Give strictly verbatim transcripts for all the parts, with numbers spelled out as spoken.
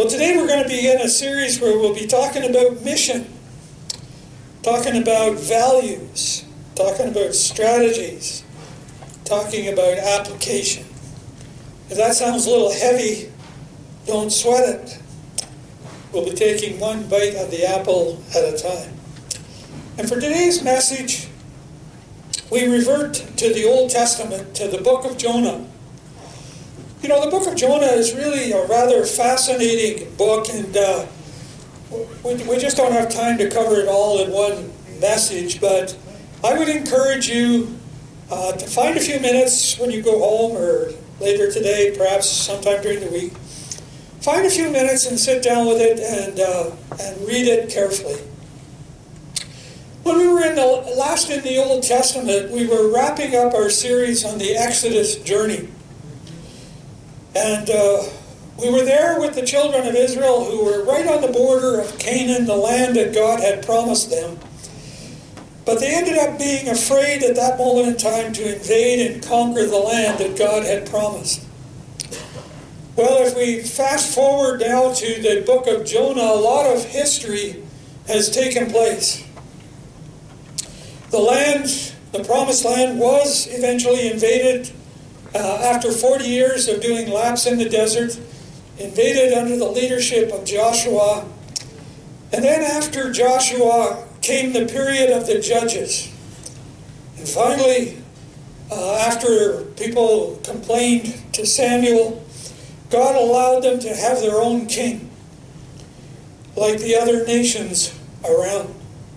Well, today we're going to begin a series where we'll be talking about mission, talking about values, talking about strategies, talking about application. If that sounds a little heavy, don't sweat it. We'll be taking one bite of the apple at a time. And for today's message, we revert to the Old Testament, to the book of Jonah. You know, the book of Jonah is really a rather fascinating book, and uh, we, we just don't have time to cover it all in one message, but I would encourage you uh, to find a few minutes when you go home or later today, perhaps sometime during the week. Find a few minutes and sit down with it and, uh, and read it carefully. When we were in the last in the Old Testament, we were wrapping up our series on the Exodus journey. And uh, we were there with the children of Israel who were right on the border of Canaan, the land that God had promised them. But they ended up being afraid at that moment in time to invade and conquer the land that God had promised. Well, if we fast forward now to the book of Jonah, a lot of history has taken place. The land, the promised land, was eventually invaded uh, after forty years of doing laps in the desert, invaded under the leadership of Joshua. And then after Joshua came the period of the judges. And finally, uh, after people complained to Samuel, God allowed them to have their own king, like the other nations around.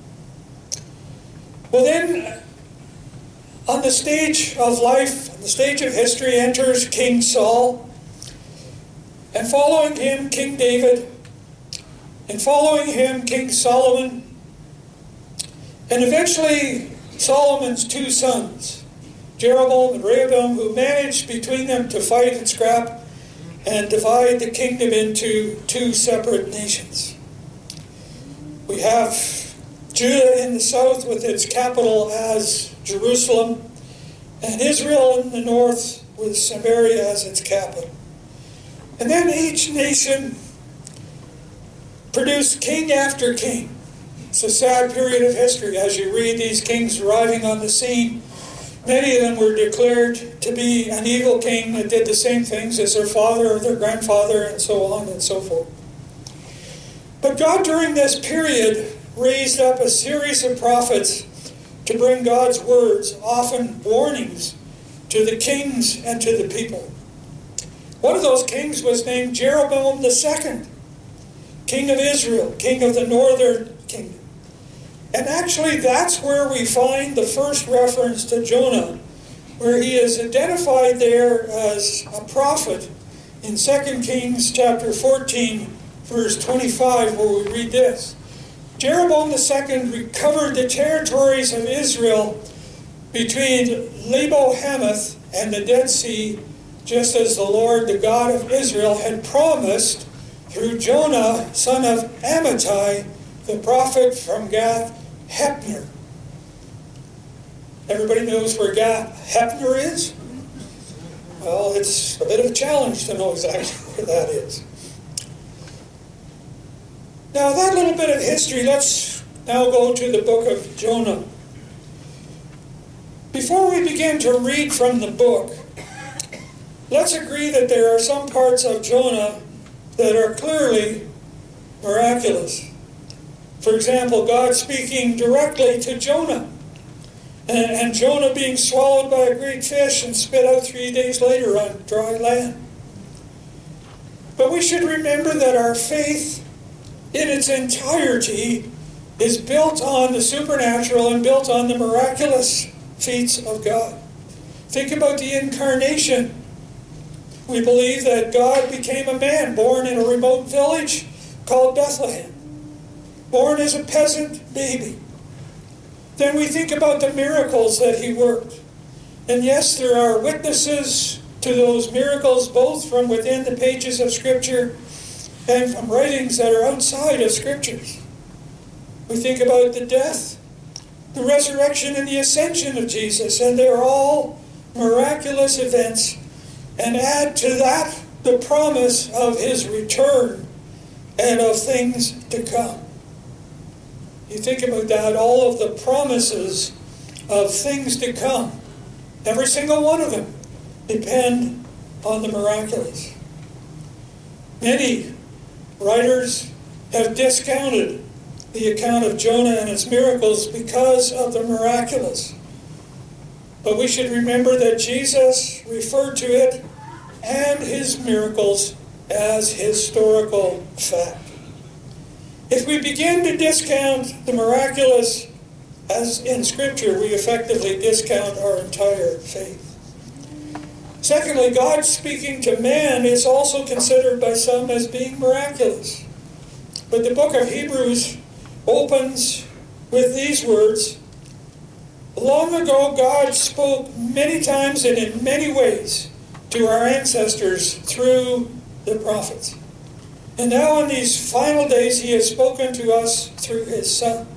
Well then, on the stage of life, on the stage of history, enters King Saul, and following him, King David, and following him, King Solomon, and eventually Solomon's two sons, Jeroboam and Rehoboam, who managed between them to fight and scrap and divide the kingdom into two separate nations. We have Judah in the south with its capital as Jerusalem, and Israel in the north with Samaria as its capital. And then each nation produced king after king. It's a sad period of history as you read these kings arriving on the scene. Many of them were declared to be an evil king that did the same things as their father or their grandfather, and so on and so forth. But God, during this period, raised up a series of prophets to bring God's words, often warnings, to the kings and to the people. One of those kings was named Jeroboam the Second, king of Israel, king of the northern kingdom. And actually that's where we find the first reference to Jonah, where he is identified there as a prophet in Second Kings chapter fourteen, verse twenty-five, where we read this. Jeroboam the Second recovered the territories of Israel between Lebo-Hamath and the Dead Sea, just as the Lord, the God of Israel, had promised through Jonah, son of Amittai, the prophet from Gath Hepner. Everybody knows where Gath Hepner is? Well, it's a bit of a challenge to know exactly where that is. Now, that little bit of history, let's now go to the book of Jonah. Before we begin to read from the book, let's agree that there are some parts of Jonah that are clearly miraculous. For example, God speaking directly to Jonah, and, and Jonah being swallowed by a great fish and spit out three days later on dry land. But we should remember that our faith in its entirety is built on the supernatural and built on the miraculous feats of God. Think about the incarnation. We believe that God became a man born in a remote village called Bethlehem, born as a peasant baby. Then we think about the miracles that he worked. And yes, there are witnesses to those miracles, both from within the pages of Scripture and from writings that are outside of Scriptures. We think about the death, the resurrection, and the ascension of Jesus, and they're all miraculous events. And add to that the promise of his return and of things to come. You think about that, all of the promises of things to come, every single one of them depend on the miraculous. Many writers have discounted the account of Jonah and his miracles because of the miraculous. But we should remember that Jesus referred to it and his miracles as historical fact. If we begin to discount the miraculous as in Scripture, we effectively discount our entire faith. Secondly, God speaking to man is also considered by some as being miraculous. But the book of Hebrews opens with these words, "Long ago God spoke many times and in many ways to our ancestors through the prophets. And now in these final days he has spoken to us through his Son."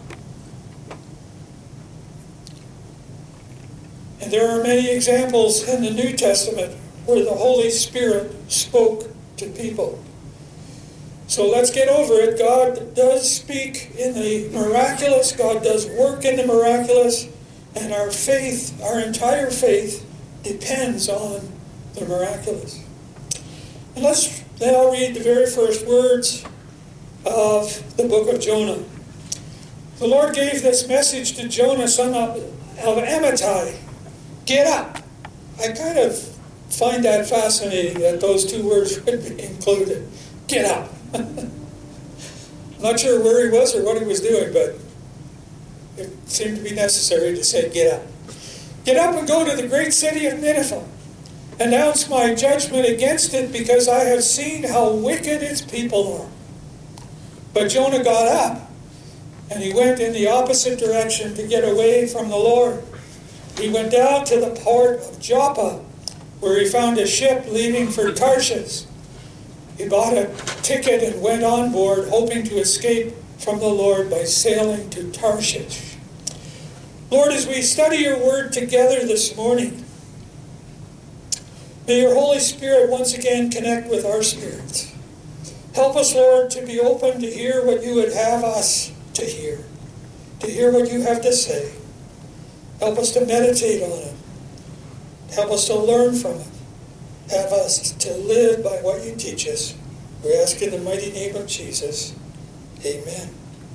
And there are many examples in the New Testament where the Holy Spirit spoke to people. So let's get over it. God does speak in the miraculous. God does work in the miraculous. And our faith, our entire faith, depends on the miraculous. And let's now read the very first words of the book of Jonah. The Lord gave this message to Jonah, son of, of Amittai. Get up. I kind of find that fascinating that those two words would be included. Get up. I'm not sure where he was or what he was doing, but it seemed to be necessary to say get up. Get up and go to the great city of Nineveh. Announce my judgment against it, because I have seen how wicked its people are. But Jonah got up and he went in the opposite direction to get away from the Lord. He went down to the port of Joppa, where he found a ship leaving for Tarshish. He bought a ticket and went on board, hoping to escape from the Lord by sailing to Tarshish. Lord, as we study your word together this morning, may your Holy Spirit once again connect with our spirits. Help us, Lord, to be open to hear what you would have us to hear, to hear what you have to say. Help us to meditate on it. Help us to learn from it. Have us to live by what you teach us. We ask in the mighty name of Jesus. Amen.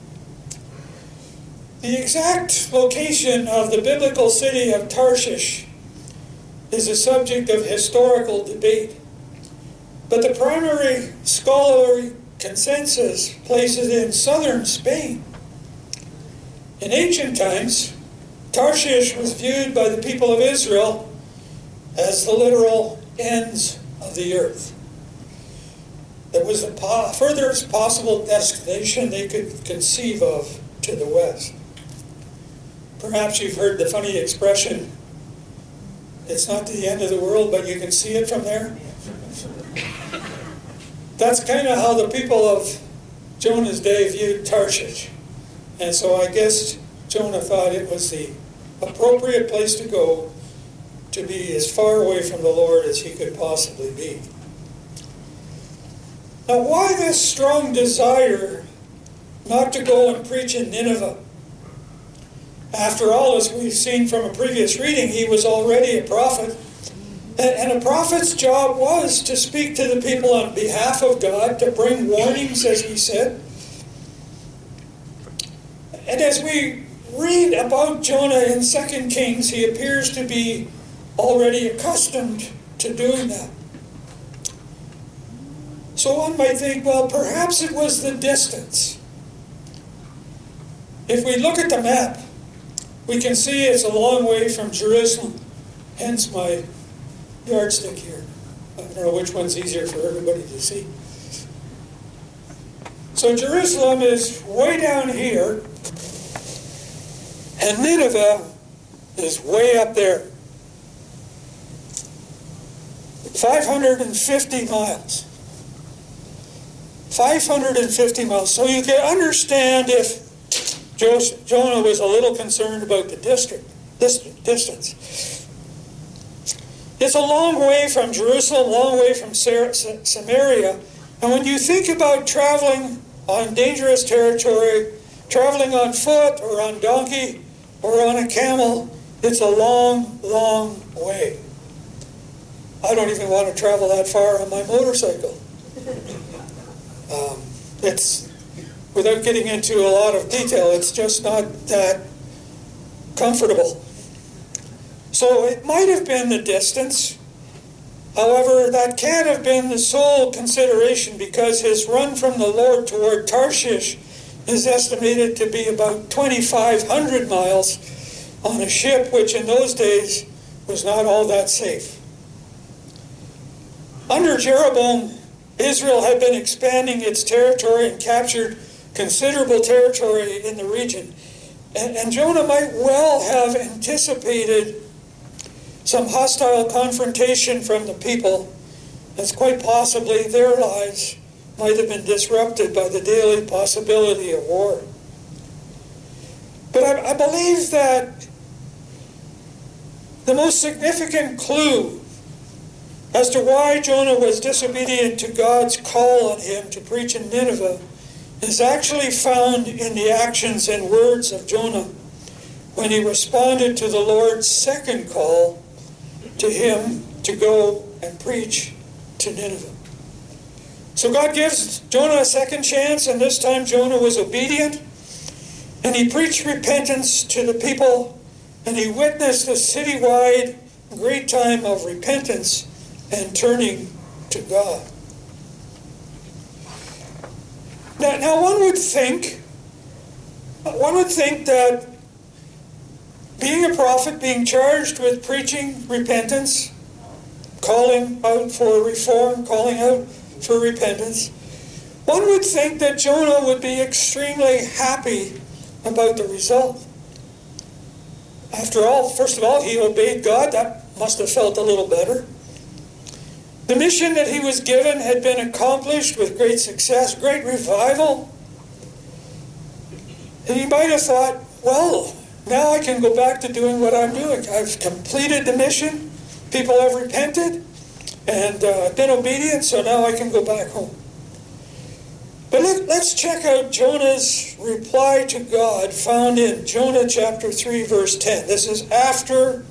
The exact location of the biblical city of Tarshish is a subject of historical debate. But the primary scholarly consensus places it in southern Spain. In ancient times, Tarshish was viewed by the people of Israel as the literal ends of the earth. It was the po- furthest possible destination they could conceive of to the west. Perhaps you've heard the funny expression, it's not the end of the world, but you can see it from there. That's kind of how the people of Jonah's day viewed Tarshish. And so I guess Jonah thought it was the appropriate place to go to be as far away from the Lord as he could possibly be. Now, why this strong desire not to go and preach in Nineveh? After all, as we've seen from a previous reading, he was already a prophet. And a prophet's job was to speak to the people on behalf of God, to bring warnings, as we said. And as we read about Jonah in Second Kings, he appears to be already accustomed to doing that. So one might think, well, perhaps it was the distance. If we look at the map, we can see it's a long way from Jerusalem. Hence my yardstick here. I don't know which one's easier for everybody to see. So Jerusalem is way down here, and Nineveh is way up there. five hundred fifty miles. five hundred fifty miles. So you can understand if Jonah was a little concerned about the district, distance. It's a long way from Jerusalem, a long way from Samaria, And when you think about traveling on dangerous territory, traveling on foot or on donkey or on a camel, it's a long, long way. I don't even want to travel that far on my motorcycle. Um, it's, without getting into a lot of detail, it's just not that comfortable. So it might have been the distance. However, that can't have been the sole consideration, because his run from the Lord toward Tarshish is estimated to be about twenty-five hundred miles on a ship, which in those days was not all that safe. Under Jeroboam, Israel had been expanding its territory and captured considerable territory in the region. And, and Jonah might well have anticipated some hostile confrontation from the people, as quite possibly their lives might have been disrupted by the daily possibility of war. But I, I believe that the most significant clue as to why Jonah was disobedient to God's call on him to preach in Nineveh is actually found in the actions and words of Jonah when he responded to the Lord's second call to him to go and preach to Nineveh. So God gives Jonah a second chance, and this time Jonah was obedient, and he preached repentance to the people, and he witnessed a citywide great time of repentance and turning to God. Now, now one would think, one would think that being a prophet, being charged with preaching repentance, calling out for reform, calling out for repentance, one would think that Jonah would be extremely happy about the result. After all, first of all, he obeyed God. That must have felt a little better. The mission that he was given had been accomplished with great success, great revival. And he might have thought, well, now I can go back to doing what I'm doing. I've completed the mission. People have repented and uh, been obedient, so now I can go back home. But let, let's check out Jonah's reply to God found in Jonah chapter three, verse ten. This is after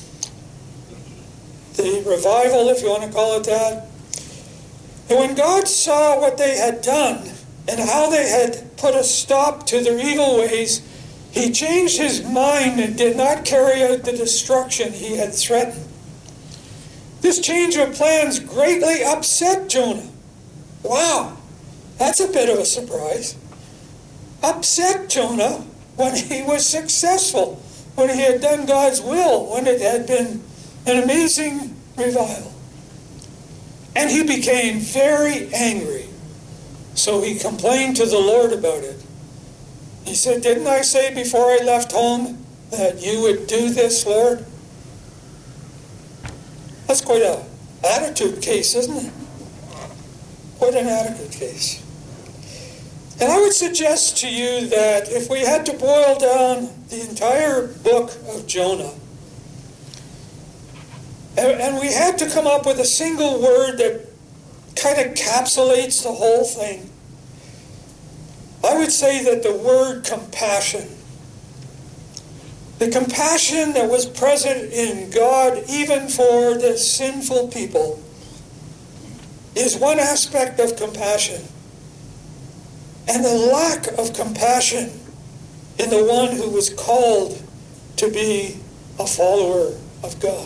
the revival, if you want to call it that. And when God saw what they had done and how they had put a stop to their evil ways, he changed his mind and did not carry out the destruction he had threatened. This change of plans greatly upset Jonah. Wow, that's a bit of a surprise. Upset Jonah when he was successful, when he had done God's will, when it had been an amazing revival. And he became very angry. So he complained to the Lord about it. He said, didn't I say before I left home that you would do this, Lord? That's quite an attitude case, isn't it? Quite an attitude case. And I would suggest to you that if we had to boil down the entire book of Jonah, and we had to come up with a single word that kind of encapsulates the whole thing, I would say that the word compassion, the compassion that was present in God even for the sinful people, is one aspect of compassion. And the lack of compassion in the one who was called to be a follower of God.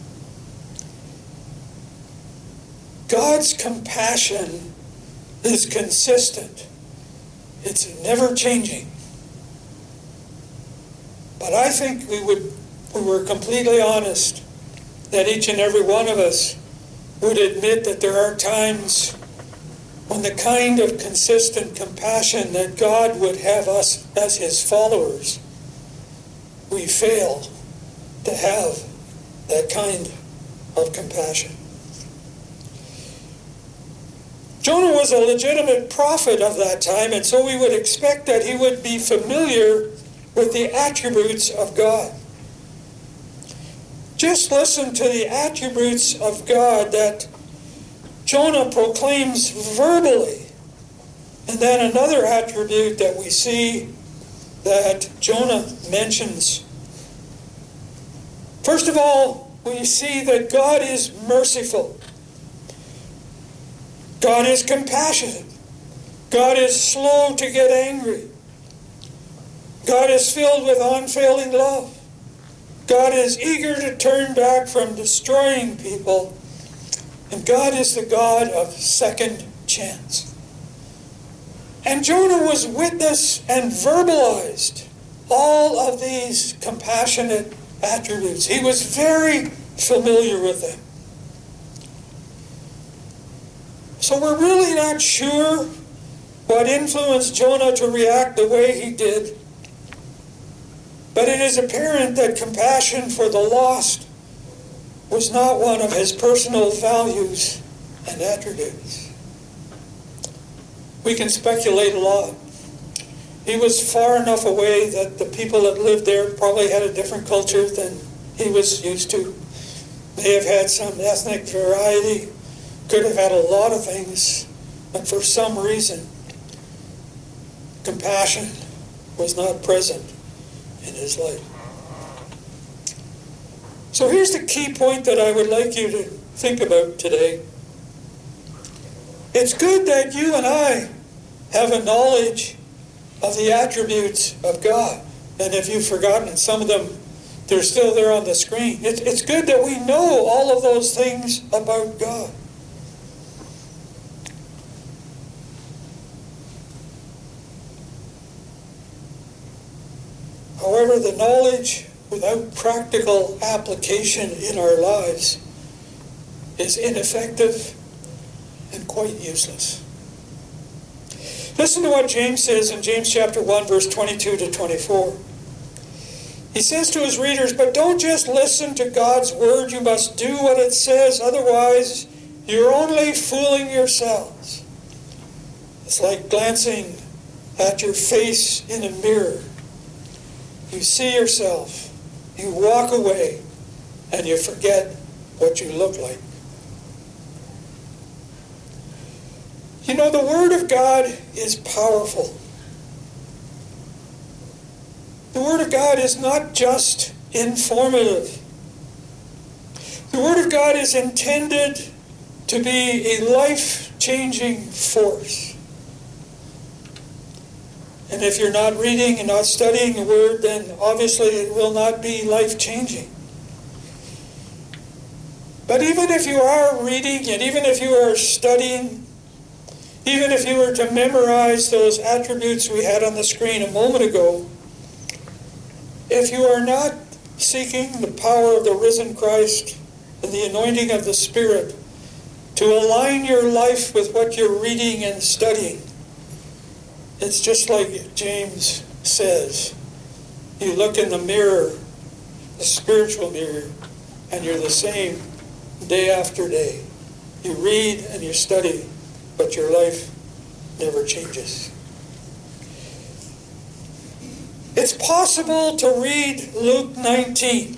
God's compassion is consistent. It's never changing. But I think we would, we were completely honest, that each and every one of us would admit that there are times when the kind of consistent compassion that God would have us as his followers, we fail to have that kind of compassion. Jonah was a legitimate prophet of that time, and so we would expect that he would be familiar with the attributes of God. Just listen to the attributes of God that Jonah proclaims verbally. And then another attribute that we see that Jonah mentions. First of all, we see that God is merciful. God is compassionate. God is slow to get angry. God is filled with unfailing love. God is eager to turn back from destroying people. And God is the God of second chance. And Jonah was witness and verbalized all of these compassionate attributes. He was very familiar with them. So we're really not sure what influenced Jonah to react the way he did. But it is apparent that compassion for the lost was not one of his personal values and attributes. We can speculate a lot. He was far enough away that the people that lived there probably had a different culture than he was used to. May have had some ethnic variety, could have had a lot of things, but for some reason, compassion was not present in his life. So here's the key point that I would like you to think about today. It's good that you and I have a knowledge of the attributes of God. And if you've forgotten some of them, they're still there on the screen. It's, it's good that we know all of those things about God. However, the knowledge without practical application in our lives is ineffective and quite useless. Listen to what James says in James chapter one, verse twenty-two to twenty-four. He says to his readers, "But don't just listen to God's word, you must do what it says, otherwise you're only fooling yourselves." It's like glancing at your face in a mirror. You see yourself, you walk away, and you forget what you look like. You know, the Word of God is powerful. The Word of God is not just informative. The Word of God is intended to be a life-changing force. And if you're not reading and not studying the Word, then obviously it will not be life-changing. But even if you are reading and even if you are studying, even if you were to memorize those attributes we had on the screen a moment ago, if you are not seeking the power of the risen Christ and the anointing of the Spirit to align your life with what you're reading and studying, it's just like James says. You look in the mirror, the spiritual mirror, and you're the same day after day. You read and you study, but your life never changes. It's possible to read Luke nineteen.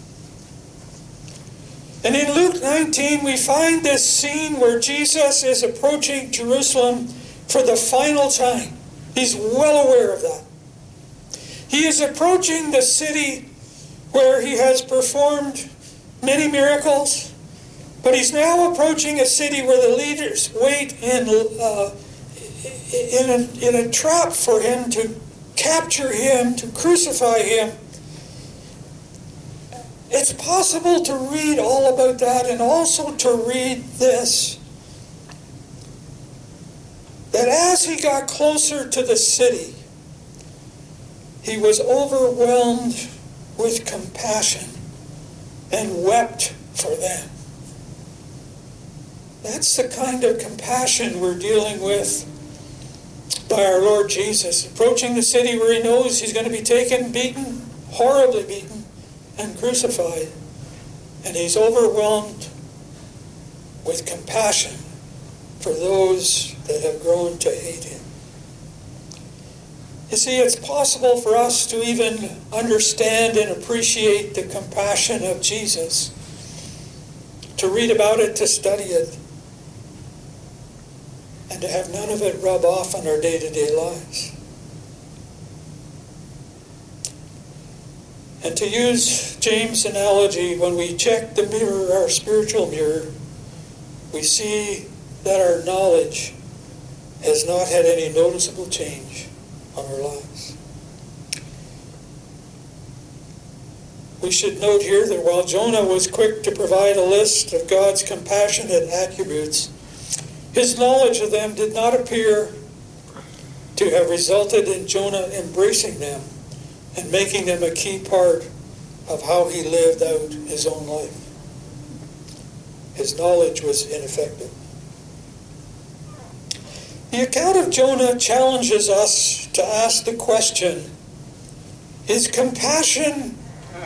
And in Luke nineteen, we find this scene where Jesus is approaching Jerusalem for the final time. He's well aware of that. He is approaching the city where he has performed many miracles, but he's now approaching a city where the leaders wait in, uh, in, a, in a trap for him to capture him, to crucify him. It's possible to read all about that and also to read this. That as he got closer to the city, he was overwhelmed with compassion and wept for them. That's the kind of compassion we're dealing with by our Lord Jesus. Approaching the city where he knows he's going to be taken, beaten, horribly beaten, and crucified. And he's overwhelmed with compassion for those that have grown to hate him. You see, it's possible for us to even understand and appreciate the compassion of Jesus, to read about it, to study it, and to have none of it rub off on our day-to-day lives. And to use James' analogy, when we check the mirror, our spiritual mirror, we see that our knowledge has not had any noticeable change on our lives. We should note here that while Jonah was quick to provide a list of God's compassionate attributes, his knowledge of them did not appear to have resulted in Jonah embracing them and making them a key part of how he lived out his own life. His knowledge was ineffective. The account of Jonah challenges us to ask the question, is compassion,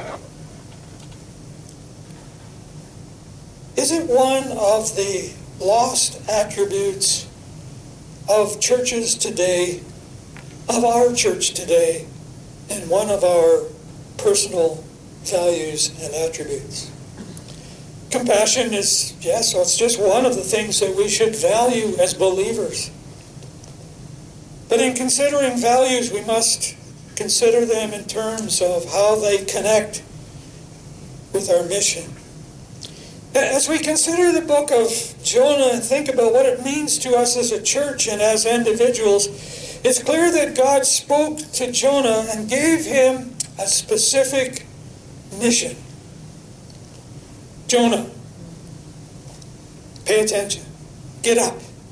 is it one of the lost attributes of churches today, of our church today, and one of our personal values and attributes? Compassion is, yes, well, it's just one of the things that we should value as believers. But in considering values, we must consider them in terms of how they connect with our mission. As we consider the book of Jonah and think about what it means to us as a church and as individuals, it's clear that God spoke to Jonah and gave him a specific mission. Jonah, pay attention. Get up.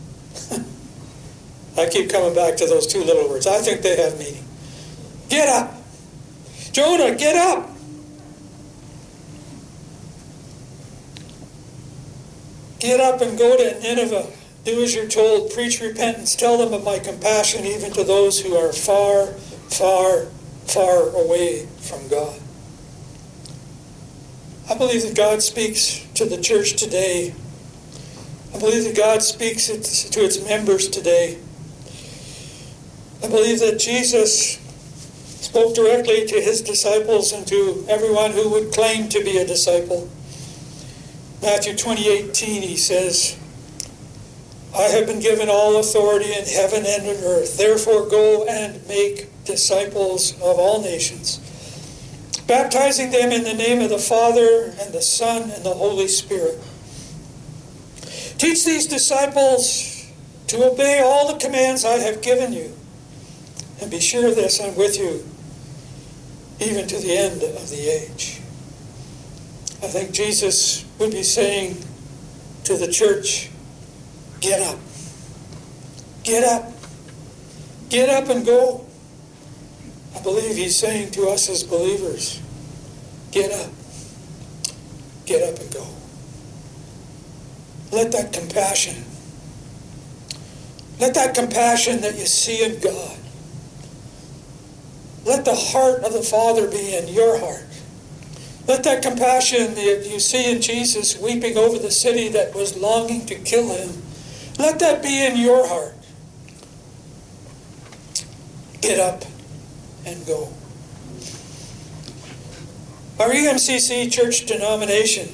I keep coming back to those two little words. I think they have meaning. Get up. Jonah, get up. Get up and go to Nineveh. Do as you're told. Preach repentance. Tell them of my compassion even to those who are far, far, far away from God. I believe that God speaks to the church today. I believe that God speaks to its members today. I believe that Jesus spoke directly to his disciples and to everyone who would claim to be a disciple. Matthew twenty eighteen, he says, I have been given all authority in heaven and on earth. Therefore go and make disciples of all nations, baptizing them in the name of the Father and the Son and the Holy Spirit. Teach these disciples to obey all the commands I have given you. And be sure of this, I'm with you even to the end of the age. I think Jesus would be saying to the church, get up. Get up. Get up and go. I believe he's saying to us as believers, get up. Get up and go. Let that compassion, let that compassion that you see in God, let the heart of the Father be in your heart. Let that compassion that you see in Jesus weeping over the city that was longing to kill him, let that be in your heart. Get up and go. Our E M C C church denomination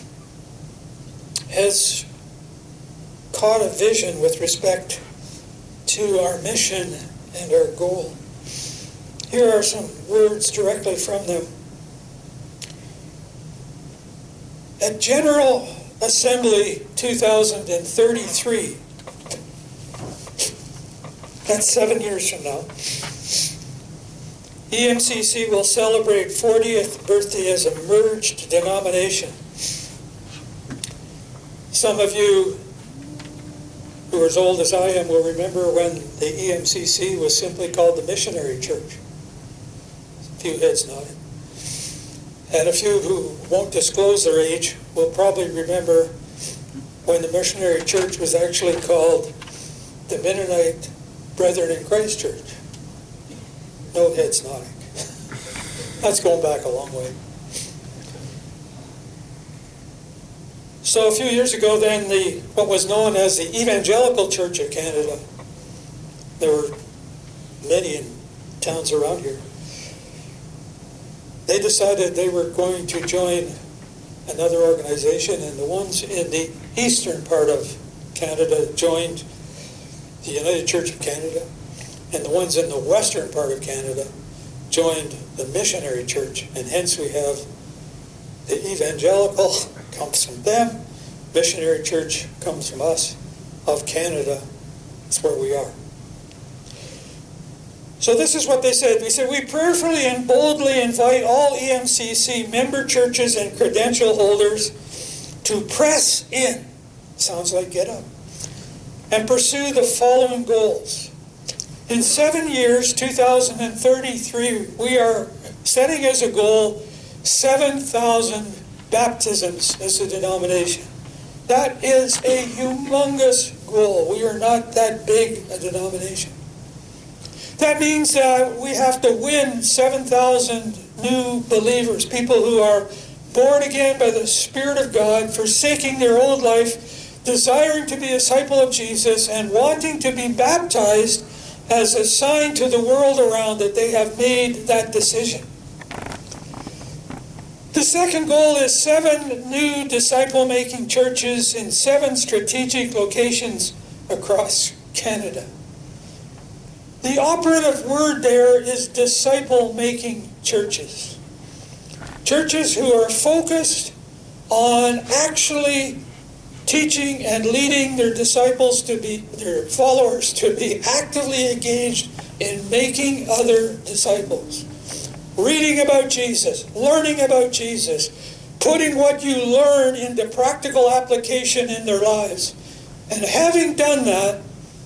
has caught a vision with respect to our mission and our goal. Here are some words directly from them. At General Assembly two thousand thirty-three, that's seven years from now, E M C C will celebrate fortieth birthday as a merged denomination. Some of you who are as old as I am will remember when the E M C C was simply called the Missionary Church. A few heads nodded. And a few who won't disclose their age will probably remember when the Missionary Church was actually called the Mennonite Brethren in Christ Church. No heads nodding. That's going back a long way. So a few years ago then, the what was known as the Evangelical Church of Canada, there were many in towns around here, they decided they were going to join another organization, and the ones in the eastern part of Canada joined the United Church of Canada, and the ones in the western part of Canada joined the missionary church, and hence we have the evangelical comes from them, missionary church comes from us, of Canada. That's where we are. So this is what they said. We said, we prayerfully and boldly invite all E M C C member churches and credential holders to press in, sounds like get up, and pursue the following goals. In seven years, two thousand thirty-three, we are setting as a goal seven thousand baptisms as a denomination. That is a humongous goal. We are not that big a denomination. That means that we have to win seven thousand new believers, people who are born again by the Spirit of God, forsaking their old life, desiring to be a disciple of Jesus, and wanting to be baptized as a sign to the world around that they have made that decision. The second goal is seven new disciple-making churches in seven strategic locations across Canada. The operative word there is disciple-making churches. Churches who are focused on actually teaching and leading their disciples to be, their followers to be actively engaged in making other disciples. Reading about Jesus, learning about Jesus, putting what you learn into practical application in their lives. And having done that,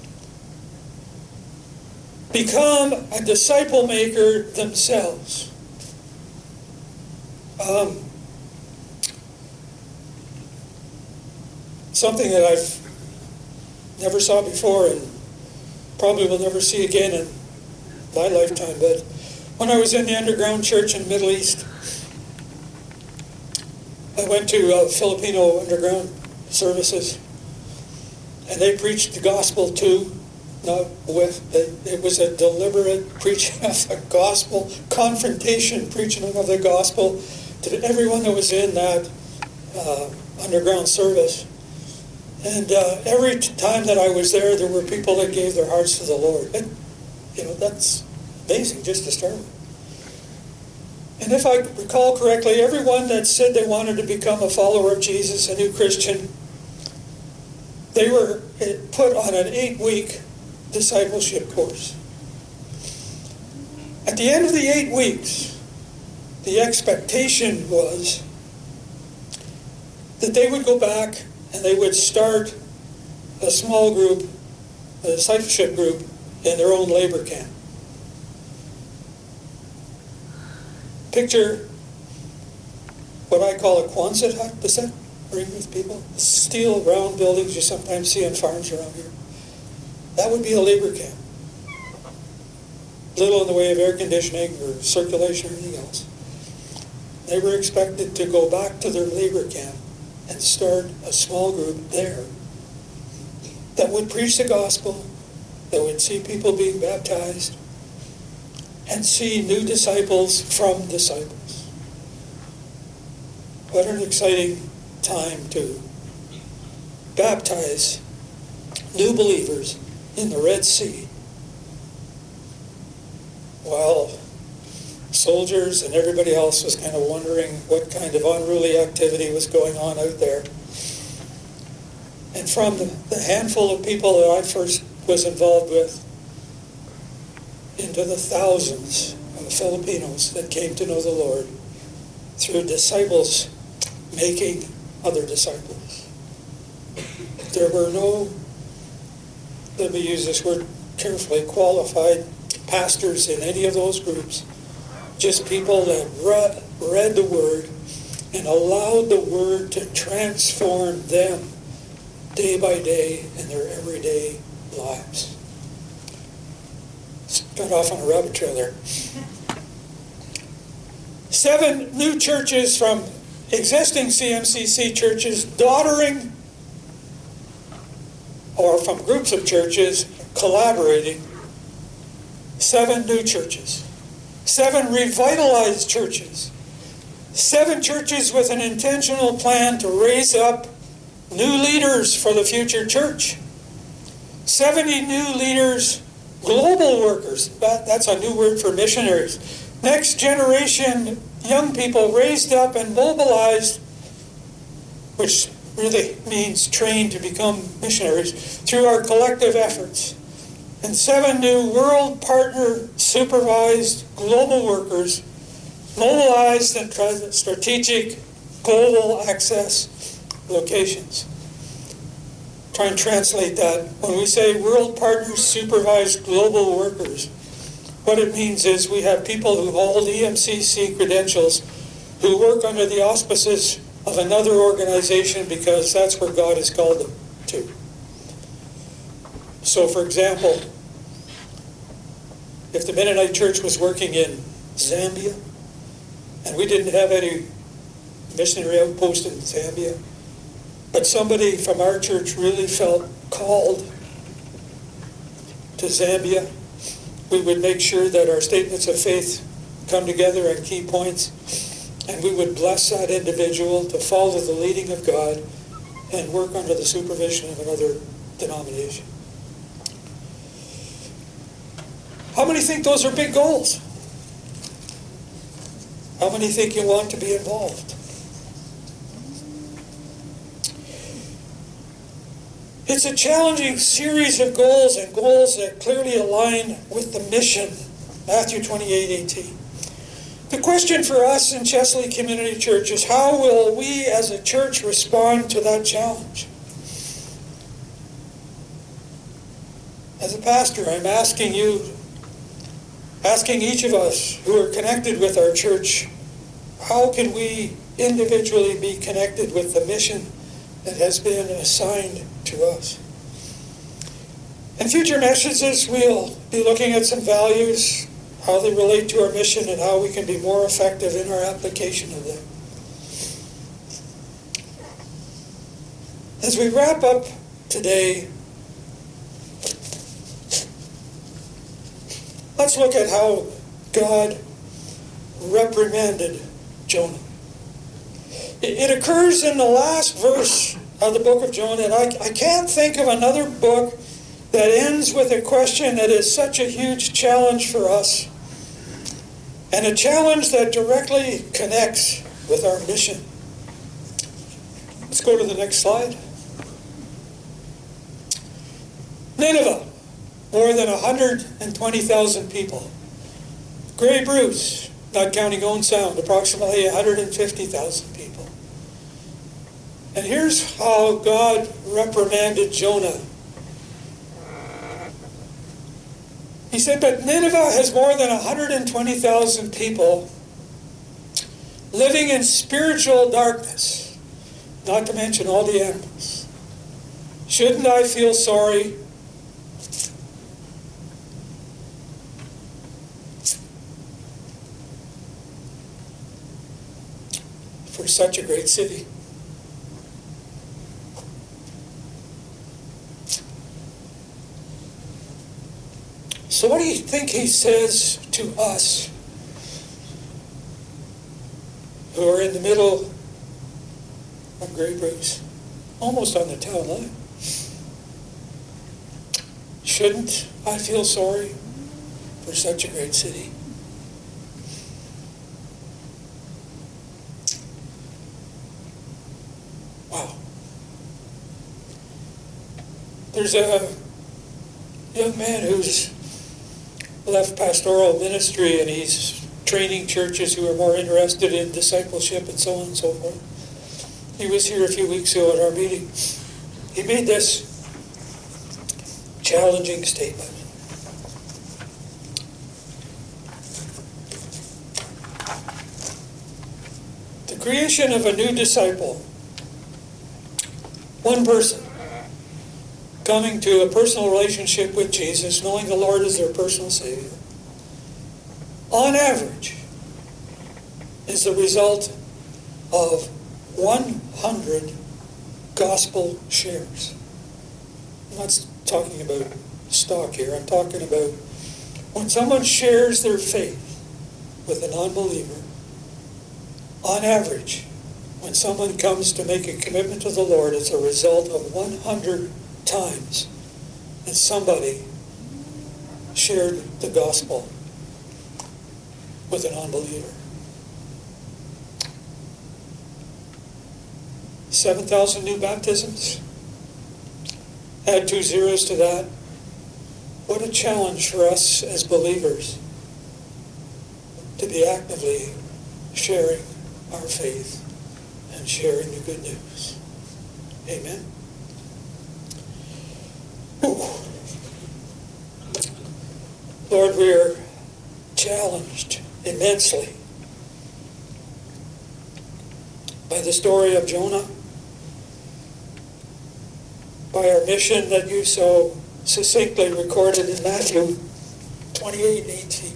become a disciple maker themselves. Um, something that I've never saw before and probably will never see again in my lifetime, but when I was in the underground church in the Middle East, I went to uh, Filipino underground services, and they preached the gospel too. Not with, it was a deliberate preaching of the gospel, confrontation preaching of the gospel to everyone that was in that uh, underground service. And uh, every time that I was there, there were people that gave their hearts to the Lord. And, you know, that's amazing just to start with. And if I recall correctly, everyone that said they wanted to become a follower of Jesus, a new Christian, they were put on an eight-week discipleship course. At the end of the eight weeks, the expectation was that they would go back and they would start a small group, a discipleship group, in their own labor camp. Picture what I call a Quonset hut. Does that ring with people? Steel round buildings you sometimes see on farms around here. That would be a labor camp. Little in the way of air conditioning or circulation or anything else. They were expected to go back to their labor camp and start a small group there that would preach the gospel, that would see people being baptized, and see new disciples from disciples. What an exciting time to baptize new believers in the Red Sea, while soldiers and everybody else was kind of wondering what kind of unruly activity was going on out there. And from the, the handful of people that I first was involved with, into the thousands of Filipinos that came to know the Lord through disciples making other disciples. There were no, let me use this word carefully, qualified pastors in any of those groups. Just people that read, read the Word and allowed the Word to transform them day by day in their everyday lives. Got off on a rabbit trail there. Seven new churches from existing C M C C churches, daughtering, or from groups of churches collaborating. Seven new churches. Seven revitalized churches. Seven churches with an intentional plan to raise up new leaders for the future church. seventy new leaders, global workers. That, that's a new word for missionaries. Next generation young people raised up and mobilized, which really means trained to become missionaries, through our collective efforts. And seven new world partner supervised global workers mobilized in strategic global access locations. Try and translate that. When we say world partner supervised global workers, what it means is we have people who hold E M C C credentials who work under the auspices of another organization because that's where God has called them to. So, for example, if the Mennonite Church was working in Zambia, and we didn't have any missionary outpost in Zambia, but somebody from our church really felt called to Zambia, we would make sure that our statements of faith come together at key points, and we would bless that individual to follow the leading of God and work under the supervision of another denomination. How many think those are big goals? How many think you want to be involved? It's a challenging series of goals, and goals that clearly align with the mission, Matthew twenty-eight eighteen. The question for us in Chesley Community Church is, how will we as a church respond to that challenge? As a pastor, I'm asking you, asking each of us who are connected with our church, how can we individually be connected with the mission that has been assigned to us? In future messages, we'll be looking at some values, how they relate to our mission, and how we can be more effective in our application of them. As we wrap up today, let's look at how God reprimanded Jonah. It, it occurs in the last verse of the book of Jonah, and I, I can't think of another book that ends with a question that is such a huge challenge for us, and a challenge that directly connects with our mission. Let's go to the next slide. Nineveh, more than one hundred twenty thousand people. Grey Bruce, not counting Owen Sound, approximately one hundred fifty thousand people. And here's how God reprimanded Jonah. He said, but Nineveh has more than one hundred twenty thousand people living in spiritual darkness, not to mention all the animals. Shouldn't I feel sorry? For such a great city. So what do you think he says to us who are in the middle of Grey Bruce, almost on the town line? Shouldn't I feel sorry for such a great city? Wow. There's a young man who's left pastoral ministry, and he's training churches who are more interested in discipleship and so on and so forth. He was here a few weeks ago at our meeting. He made this challenging statement. The creation of a new disciple, one person coming to a personal relationship with Jesus, knowing the Lord as their personal Savior, on average, is the result of one hundred gospel shares. I'm not talking about stock here. I'm talking about when someone shares their faith with a non-believer, on average, when someone comes to make a commitment to the Lord, it's a result of one hundred times and somebody shared the gospel with an unbeliever. seven thousand new baptisms. Add two zeros to that. What a challenge for us as believers to be actively sharing our faith and sharing the good news. Amen. Whew. Lord, we are challenged immensely by the story of Jonah, by our mission that you so succinctly recorded in Matthew twenty-eight and eighteen.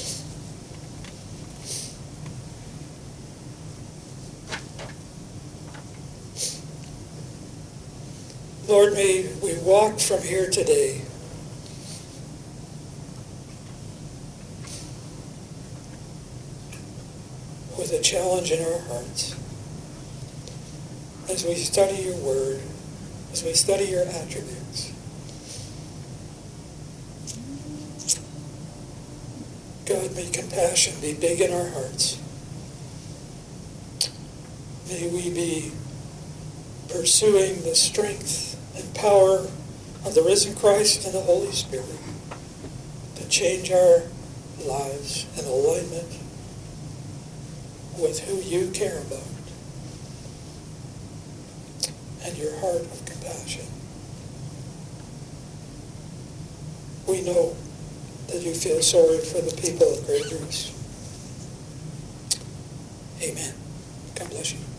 Lord, may we walk from here today with a challenge in our hearts as we study your word, as we study your attributes. God, may compassion be big in our hearts. May we be pursuing the strength and power of the risen Christ and the Holy Spirit to change our lives in alignment with who you care about and your heart of compassion. We know that you feel sorry for the people of Grey Goose. Amen. God bless you.